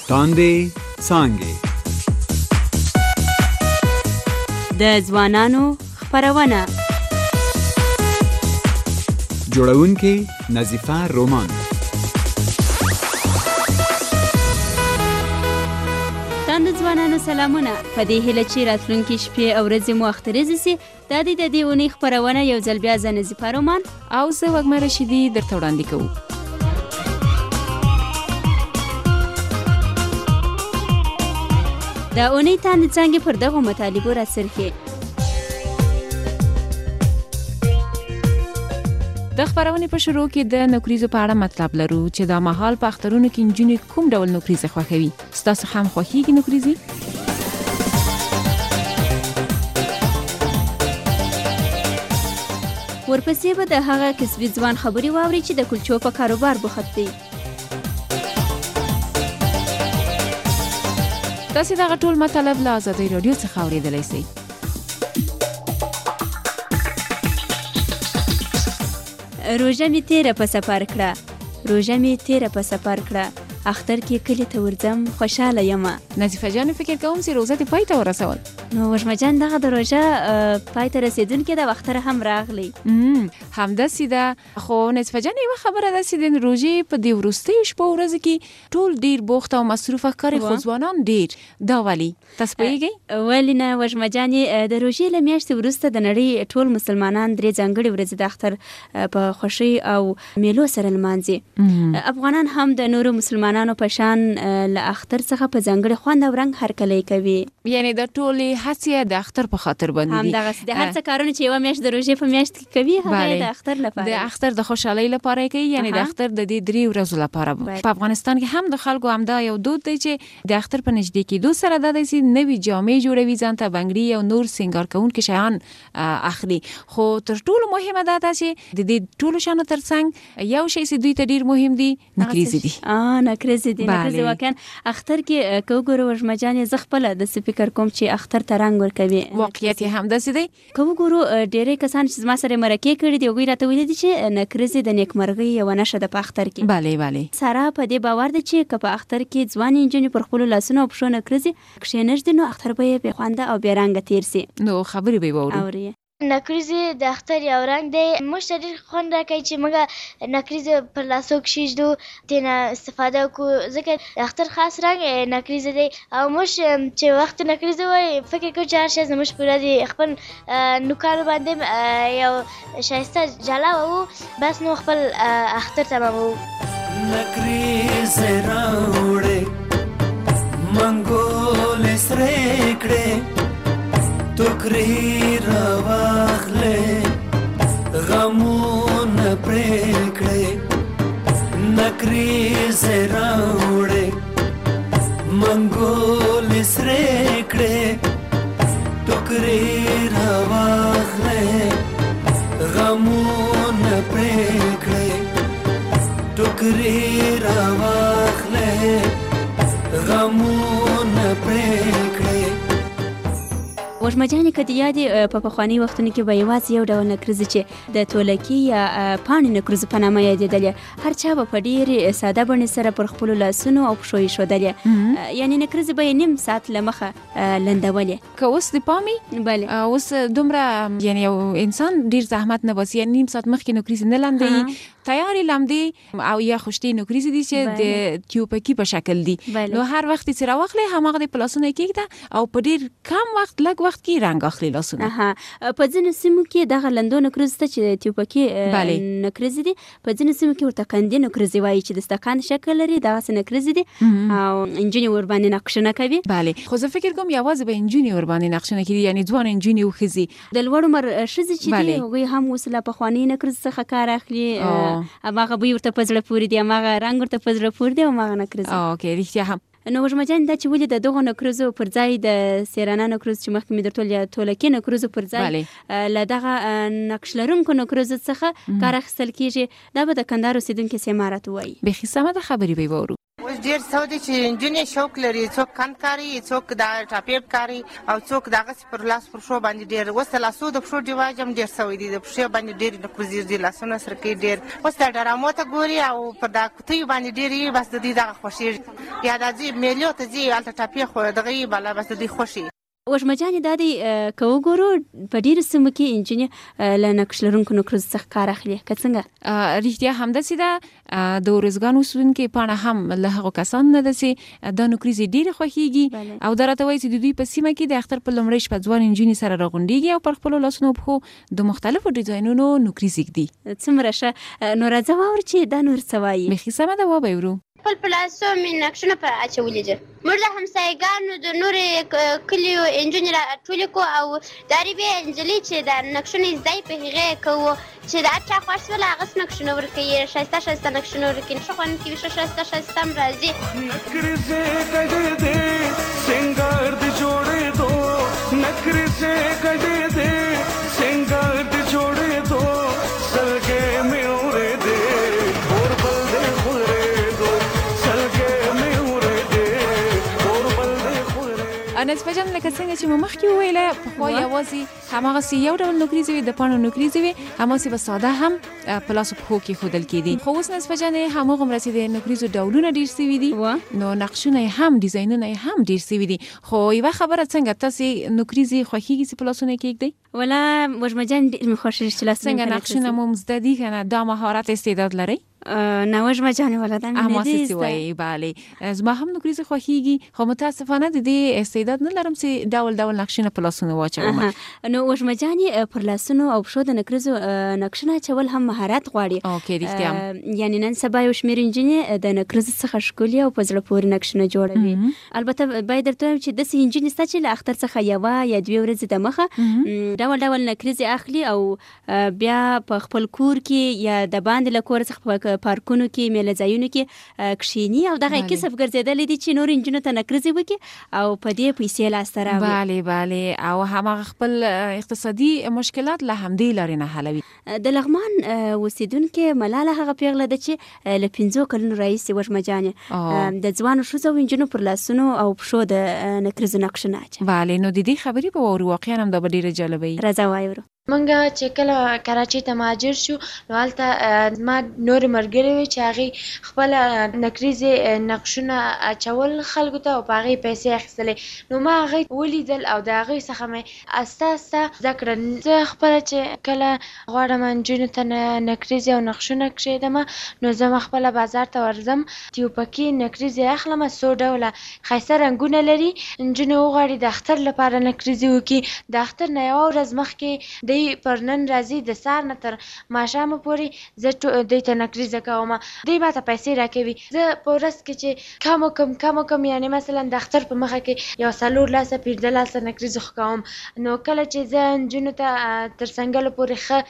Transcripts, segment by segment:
تاندې څانګې د ځوانانو خپرونه جوړونکې نظیفه رومان. تاند ځوانانو سلامونه. په دې هیله چې راتلونکي شپې او ورځې مو اخترېزې سي. دا د دې اونۍ خپرونه یو ځل بیا زه نظیفه رومان او زه وږمه رشیدي درته وړاندې کوو. د اونۍ تاند څانګې پر دغو مطالبو راڅرخي. د خپرونې په شروع کې د نوکریزو په اړه مطلب لرو چې دا مهال په اخترونو کې نجونې کوم ډول نوکریزې خوښوي. ستاسو هم خوښیږي نوکریزې؟ ورپسې به د هغه کسبي ځوان خبرې واوري چې د کلچو په کاروبار بوخت دی. تاسو دغه ټول مطلب له آزادۍ رادیو څخه اورېدلی شئ. روژه می تیره په سفر کړه، روژه می تیره په سفر کړه، اختر کې کلی ته ورځم خوشاله یم. نظیفه جان فکر کوم چې روژه دې پای ته ورسول. نو وژمه جان دغه د روژه پای ته رسیدونکې ده، اختر هم راغلی. همداسې ده. خو نظیفه جان یوه خبره ده چې د روژې په دې وروستیو شپو ورځو کې ټول ډېر بوخت او مصروفه ښکاري، خو ځوانان ډېر. دا ولې؟ تاسو پوهېږئ؟ ولې نه وژمه جانې، د روژې له میاشتې وروسته د نړۍ ټول مسلمانان 3 ځانګړې ورځې د اختر په خوښۍ او میلو سره لمانځي. افغانان هم د نورو مسلمانانو په شان له اختر څخه په ځانګړي خوند او رنګ هرکلی کوي. یعنې د ټولې هڅې د اختر په خاطر باندې دي. همدغسې د هر څه کارونه چې یوه میاشت د روژې په میاشت کې کوي هغه د اختر لپاره، د اختر د خوشحالۍ لپاره کوي. یعنې د اختر د دې 3 ورځو لپاره. په افغانستان کې هم د خلکو همدا یو دود دی چې د اختر په نږدې کېدو سره دا دی چې نوې جامې جوړوي، ځان ته بنګړي او نور سینګار کوونکي شیان اخلي. خو تر ټولو مهمه دا ده چې د دې ټولو شیانو ترڅنګ یو شی چې دوی ته ډېر مهم دی، نکریزې دي. نکریزې دي. نکریزې واقعا اختر کې که وګورو وژمه جانې، زه خپله داسې فکر کوم چې اختر ته رنګ ورکوي. واقعیت یې همداسې دی. که وګورو ډېری کسان چې زما سره مرکې کړي دي، هغوی راته ویلي دي چې نکریزې د نیکمرغۍ یوه نښه ده په اختر کې. بله ساره په دې باور ده چې که په اختر کې ځوانې نجونې پر خپلو لاسونو او پښو نکریزې کښېنږدي، نو اختر به یې بې خونده او بې رنګه تېر سي. نو خبرې به یې واورو. نکریزې د اختر یو رنګ دی. موږ ته ډېر خوند راکوي چې موږ نکریزې پر لاسو کښېږدو، ترېنه استفاده وکړو، ځکه د اختر خاص رنګ نکریزې دی. او موږ چې وخت نکریزې وایي، فکر کوو چې هر شی زموږ په ورځې خپل نوکانو باندې یو ښایسته جلا وو، بس نو خپل اختر تماموو. نکریزې راوړې منګولې سرې کړې، ټوکرې راواخلې غمونه پرې کړې. نکریزې راوړې منګولې سرې کړې، ټوکرې راواخلې غمونه پرې کړې. ټوکرې راواخلې غمونه پرې کړې. وژمه جانې که د یادې په پخواني وختونو کې به یوازې یو ډول نکریزې چې د تولکي یا پاڼې نکریزو په نامه یادېدلې، هر چا به په ډېرې ساده بڼې سره پر خپلو لاسونو او پښو ایښودلې. یعنې نکریزې به یې نیم ساعت له مخه لندولې. که اوس د پامې اوس دومره یعنې یو انسان ډېر زحمت نه باسي، یعنې نیم ساعت مخکې نکریزې نه لندوي، تیارې لمدې او یا خوشتې نکریزې دي چې د تیوپکي په شکل دي. نو هر وخت چې راواخلې هماغه د په لاسونه یې کېږده او په ډېر کم وخت لږ وخت کې رنګ اخلي لاسونه. په ځینو سیمو کې دغه لندو نکریزو ته چې تیوپکي نکریزې دي، په ځینو سیمو کې ورته کندې نکریزې وایي چې د استکان شکل لري، دغسې نکریزې دي او نجونې ورباندې نقشونه کوي. خو زه فکر کوم یوازې به نجونې ورباندې نقشونه کوي، یعنې ځوان نجونې او ښځې. د لوړ عمر ښځې چې دي هغوی هم اوس له پخواني نکریزو څخه کار اخلي. هماغه بوی ورته په زړه پورې دی، هماغه رنګ ورته په زړه پورې دی، هماغه نکریزې. رښتیا هم. نو وژمه جان دا چې ولې د دغو نکریزو پر ځای د سیرانه نکریزو چې مخکې مې درته ویل یا تولکي نکریزو پر ځای له دغه نقش لرونکو نکریزو څخه کار اخیستل کېږي، دا به د کندهار اوسېدونکي سیما راته ووایي. بیخي سمه ده، خبرې به یې واورو. ډېر څه دي چې نجونې شوق لري، څوک کند کاري، څوک د ټاپې کاري او څوک دغسې پر لاس پر پښو باندې ډېر. اوس د لاسو د پښو رواج هم ډېر شوی دی، د پښې باندې ډېر نقوزې دي، لاسونه سره کوي ډېر. اوس د ډرامو ته ګوري او پر دا کوتیو باندې ډېر یي، بس د دوی دغه خوښېږي. یا دا ځي میلو ته ځي هلته ټاپې دغه یي بالا، بس د دوی خوښ یي. وږمه جانې دا دی که وګورو په ډېرو سیمو کې نجونې له نقش لرونکو نکریزو څخه کار اخلي، که څنګه؟ رښتیا همداسې ده. د ارزګان اوسېدونکي پاڼه هم له هغو کسانو نه ده چې دا نکریزې ډېرې خوښېږي او دا راته وایي چې د دوی په سیمه کې د اختر په لومړۍ شپه ځوان نجونې سره راغونډېږي او پر خپلو لاسونو او پښو د مختلفو ډیزاینونو نکریزې ږدي. څومره ښه. نو راځه واورو چې دا نور څه وایي. بیخي سمه ده، وبه ورو. خپل پلاسو مې نقشونه پر اچولي دي. موږ د همسایګانو د نورې کلیو نجونې راټولې کړو او د عربي نجلۍ چې د نقشونه زده یې په هغې یې کوو چې د هر چا خوښ شوله هغسې نقشونه ورکوي، ښایسته ښایسته نقشونه ورکوي. ښه خوند کوي، ښه ښایسته ښایسته هم راځي. نکریزې کډې دې سنګار دې جوړېدو، نکریزې کډې دې سنګار دې جوړېدو، سلګې مې اورېدې اور بل دې خورېدو، سلګې مې اورېدې اور بل دې خورېدو. نصفه جان لکه څنګه چې مو مخکې وویله پخوا یوازې هماغسې یو ډول نکریزې وي، د پاڼو نکریزې وي، هماسې به ساده هم په لاسو پښو کې ښودل کېدي. خو اوس نصفه جانې هماغومره چې د نکریزو ډولونه ډېر سوي دي نو نقشونه یې هم ډیزاینونه یې هم ډېر سوي دي. خو یوه خبره څنګه تاسې نکریزې خوښېږي چې په لاسونه یې کېږدئ؟ ولا وږمه جان ډېر مې خوښېږي چې لاسونه څنګه نقشونه مو زده دي که نه؟ دا مهارت استعداد لرئ؟ نه وږمه جانې ولا دا مې نه دي زده. وایي بله زما هم نکریزې خوښېږي خو متاسفانه د دې استعداد نه لرم چې ډول ډول نقشونه په لاسونو واچوم. نو وږمه جانې پر لاسونو او پښو د نکریزو نقشونه اچول هم مهارت غواړي. اوکې رښتیا. یعنې نن سبا یو شمېر نجونې د نکریزو څخه ښکلي او په زړه پورې نقشونه جوړوي. البته باید درته ووایم چې داسې نجونې شته چې له اختر څخه یوه یا دوې ورځې دمخه ډول ډول نکریزې اخلي او بیا په خپل کور کې یا د باندې له کوره څخه په پارکونو کې میله ځایونو کې کښېني او دغه کسب ګرځېدلی دي چې نورو نجونو ته نکریزې وکړي او په دې پیسې لاسته راوړي. بله بله او هماغه خپل اقتصادي مشکلات له همدې لارې نه حلوي. د لغمان اوسېدونکې ملاله هغه پیغله ده چې له 5 کلونو راهیسې وږمه جانې د ځوانو ښځو او نجونو پر لاسونو او پښو د نکریزو نقشونه اچوي. بله نو د دې خبرې به واورو، واقعا هم دا به ډېره جالبه وي. راځه واورو. منګه چې کله کراچۍ ته مهاجر شو نو هلته ما نور ملګري وي چې هغې خپل نکریزې نقشونه اچول خلکو ته او په هغې پیسې اخیستلې. نو ما هغې ولیدل او د هغې څخه مې استه استه زده کړه. زه خپله چې کله غواړم نجونو ته نکریزې او نقشونه کښېږدم نو زه خپله بازار ته ورځم، تیوپکي نکریزې اخلم، څو ډوله ښایسته رنګونه لري. نجونې وغواړي د اختر لپاره نکریزې وکړي، د اختر نه یوه ورځ مخکې پر نن راځي د سهار نه تر ماښامه پورې زه دوی ته نکریزه کوم. دوی ماته پیسې راکوي. زه په ورځ کې چې کم وکم یعنې مثلا د اختر په مخه کې یو 4 لاسه 15 لاسه نکریزه خو کوم. نو کله چې زه نجونو ته تر څنګلو پورې ښه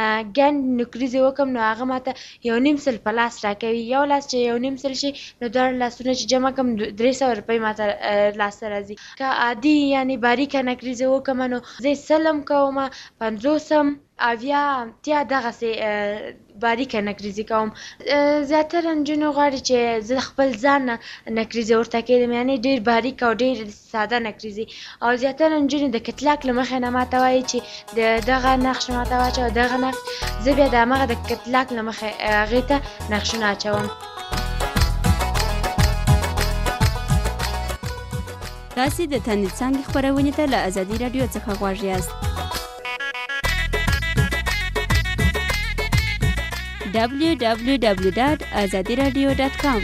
ګڼ نکریزې وکړم نو هغه ماته 1.5 سل په لاس راکوي. یو لاس چې 1.5 سل شي نو دواړه لاسونه چې جمع کړم 300 روپۍ ماته لاسته راځي. که عادي یعنې باریکه نکریزه وکړم نو زه سلم کوم 50 اویا اتیا دغسې باریکه نکریزې کوم. زیاتره نجونې غواړي چې زه خپل ځان نه نکریزې ورته کړم، یعنې ډېر باریک او ډېر ساده نکریزې. او زیاتره نجونې د کتلاک له مخې نه ماته وایي چې دغه نقش ماته واچوه دغه نقش. زه بیا د همغه د کتلاک له مخې هغې ته نقشونه اچوم. تاسې د تندې څانګې خپرونې ته له ازادي راډیو څخه غوږ یاست. www.azadiradio.com.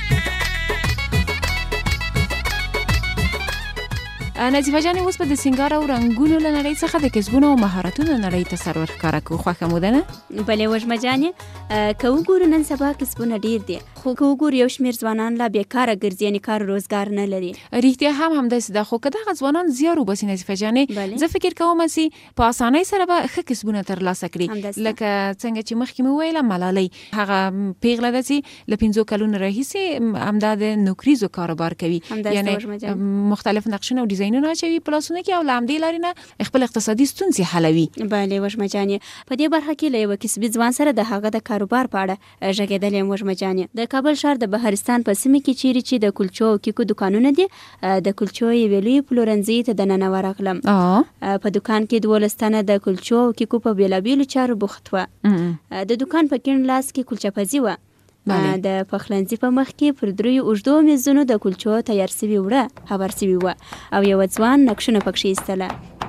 نظیفه جانې اوس به د سینګار او رنګونو له نړۍ څخه د کسبونو او مهارتونو نړۍ ته سر ورښکاره کړو. خوښه مو ده نه؟ بلې وږمه جانې که وګورو نن سبا کسبونه ډېر دي خو که وګورو یو شمېر ځوانان لا بېکاره ګرځي، یعنې کار روزګار نه لري. رښتیا هم همداسې ده. خو که دغه ځوانان زیار وباسي نظیفه جانې زه فکر کوم چې په اسانۍ سره به ښه کسبونه ترلاسه کړي. لکه څنګه چې مخکې مې وویله ملالۍ هغه پیغله ده چې له 5 کلونو راهیسې همدا د نکریزو کاروبار کوي، یعنې مختلف نقشونه او ډیزاینونه ډیزاینونه اچوي په لاسونه کې او له همدې لارې نه خپل اقتصادي ستونزې حلوي. بله وږمه جانې، په دې برخه کې له یوه کسبي ځوان سره د هغه د کاروبار په اړه غږېدلې یم. وږمه جانې، د کابل ښار د بهارستان په سیمه کې چیرې چې د کلچو او کیکو دکانونه دي، د کلچو یوې لویې پلورنځۍ ته دننه ورغلم. په دکان کې 12 تنه د کلچو او کیکو په بېلابېلو چارو بوخت وه. د دکان په کیڼ لاس کې کلچه پزي وه. د پخلنځي په مخ کې پر 3 اوږدو میزونو د کلچو تیار سوي وړه هوار سوي وه او یوه ځوان نقشونه پکښې ایستله.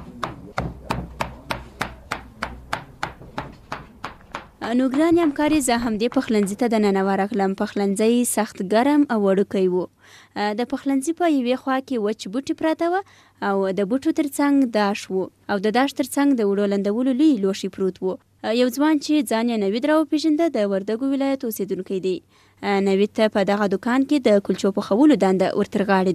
نو ګرانې همکارې، زه همدې پخلنځي ته دننه ورغلم. پخلنځی سخت ګرم او وړوکی و. د پخلنځي په یوې خوا کې وچ بوټي پراته وه او د بوټو ترڅنګ داش و او د داش ترڅنګ د وړو لندولو لوی لوښي پروت و. یو ځوان چې ځان یې نوید راوپېژنده د وردګو ولایت اوسېدونکی دی. نوید ته په دغه دکان کې د کلچو پخولو دنده ورتر غاړې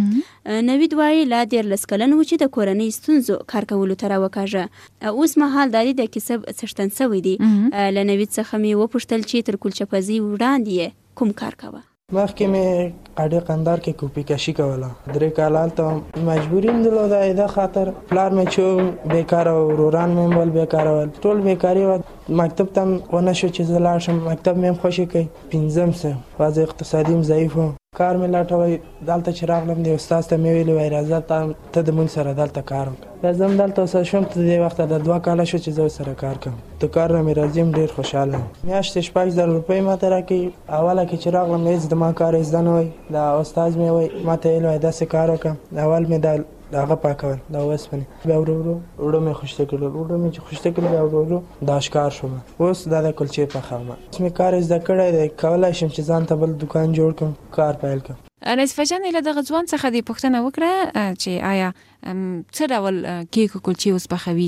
ده. نوید وایي لا 13 کلن و چې د کورنۍ ستونزو کار کولو ته راوکاږه. اوس مهال د د کسب څښتن سوی دی. له نوید څخه مې وپوښتل چې تر کلچه پزي وړاندې یې کوم کار کوه؟ مخکې مې اډې قندار کې کوپی کشي کوله. 3 کال هلته مجبوري م درلوده د خاطر پلار مې چې بیکاره و، وروران مې ول بیکاره ول، ټول بیکاري وه. مکتب ته ونه شو چې زه لاړ شم. مکتب مې هم خوښې کوي. 5م صنف وضع اقتصادي م ضعیف و. کار مې لټوی. دلته چې راغلم د استاد ته مې ویلي وای راځه ته د مونږ سره دلته کار وکړه. بیا زه هم دلته اوسه شوم. تر دې وخته د 2 کاله شو چې زه سره کار کوم. د کار نه مې راځي م ډېر خوشحاله یم. میاشتې 6000 روپۍ ماته راکوي. اوله کې چې راغلم هېڅ د ما کار زده نه وای. دا استاد مې وایي ما ته ویل وای داسې کار وکړه. اول مې د هغه پاکول د اوسپنې، بیا ورو ورو وړو مې خوشته کړل. وړو مې چې خوشته کړل بیا ورو ورو داشکار شوم. اوس دا د کلچې پخوم. اوس مې کار زده کړی دی. کولی شم چې ځان ته بل دکان جوړ کړم، کار پیل کړم. نصفه جانې له دغه ځوان څخه دې پوښتنه وکړه چې آیا څه ډول کیک او کلچې اوس پخوي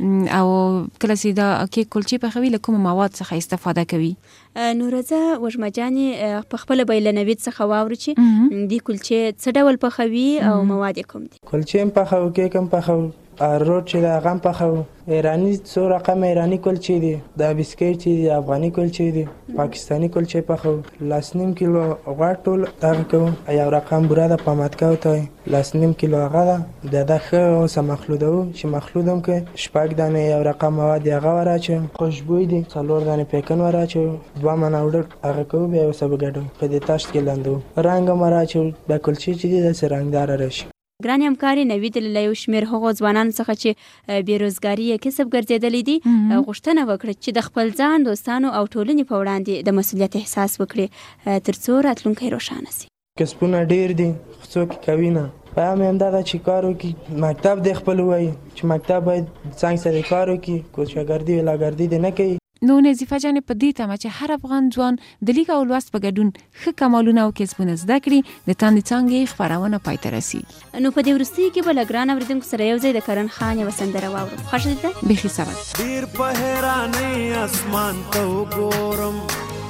او کله چې دا کیک کلچې پخوي له کومو مواد څخه استفاده کوي؟ نو راځه وږمه جانې په خپله به یې له نوید څخه واورو چې دې کلچې څه ډول پخوي او مواد یې کوم دي؟ کلچې هم پخوو، کیک هم پخوو، روټ چې د هغه هم پخوو. ایراني څو رقم ایراني کلچې دي، د بسکیټ چې دي، افغاني کلچې دي، پاکستاني کلچې پخوو. 1.5 کیلو غوړ ټول دغه کوو. یو رقم بوره د پاماتکا ورته وایي، 1.5 کیلو هغه ده. د ده ښه اوسه مخلوطوو چې مخلوط هم کړي. 6 دانې یو رقم مواد هغه ور اچوو. خوشبوی دي 4 دانې پیکن ور اچوو. 2 منه وړه هغه کوو. بیا اوسه به ګډوو، په دې تاشت کې لندوو. رنګ هم ور اچوو. بیا کلچې چې دي داسې رنګداره راشي. ګرانې همکارې، نوید له یو شمېر هغو ځوانانو څخه چې بېروزګاري یې کسب ګرځېدلی دي غوښتنه وکړه چې د خپل ځان، دوستانو او ټولنې په وړاندې د مسؤلیت احساس وکړي تر څو راتلونکی روښانه سي. کسبونه ډېر دي خو څوک یې کوي نه. پیغام یې همدا ده چې کار وکړي. مکتب دې خپل ووایي چې مکتب باید څنګ سره کار وکړي، کوشاګردي ولاګردي دې نه کوي. نو نظیفه جانې په دې تمه چې هر افغان ځوان د لیک او لوست په ګډون ښه کمالونه او کسبونه زده کړي، د تاندې څانګې خپرونه پای ته رسېږي. نو په دې وروستیو کې به له ګران اورېدونکو سره یو ځای د کرن خان یوه سندره واورو. خوښه دې ده؟ بیخي سبا. ډېر په حیرانۍ اسمان ته وګورم،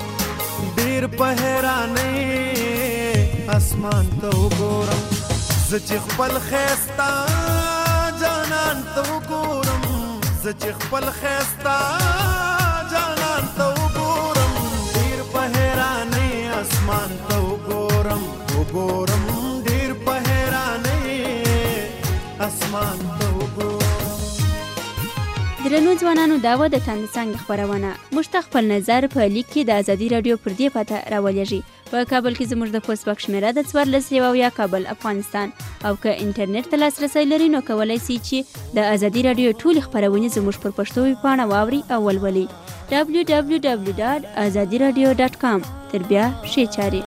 ډېر په حیرانۍ اسمان ته وګورم. زه چې خپل ښایسته جانان ته وګورم، زه چې خپل ښایسته جانان ته وګورم، ډېر په حیرانۍ اسمان ته وګورم، وګورم ډېر په حیرانۍ اسمان ته وګورم. درنو ځوانانو، دا وه د تاندې څانګې خپرونه. موږ ته خپل نظر په لیک کې د ازادي راډیو پر دې پته راولېږئ. په کابل کې زموږ د پوسټ باکس شمېره ده 1470 کابل افغانستان. او که انټرنیټ ته لاسرسی لرئ نو کولی سئ چې د ازادي راډیو ټولې خپرونې زموږ پر پښتو ویبپاڼه واورئ او ولولئ. www.azadiradio.com. تر بیا ښې چارې.